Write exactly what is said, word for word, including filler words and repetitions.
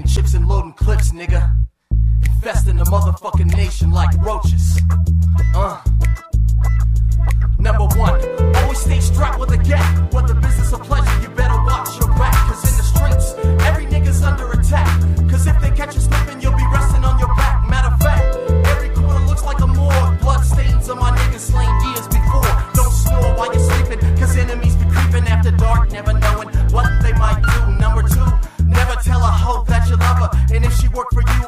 chips and loading clips, nigga. Infesting the motherfucking nation like roaches. Uh. Number one, always stay strapped with a gap. Whether business or pleasure, you better watch your back. Cause in the streets, every nigga's under attack. Cause if they catch you slipping, you'll be resting on your back. Matter of fact, every corner looks like a morgue. Blood stains on my niggas slain years before. Don't snore while you're sleeping, cause enemies be creeping after dark, never knowing what they might do. Number two, never tell a hoe that you love her. And if she work for you,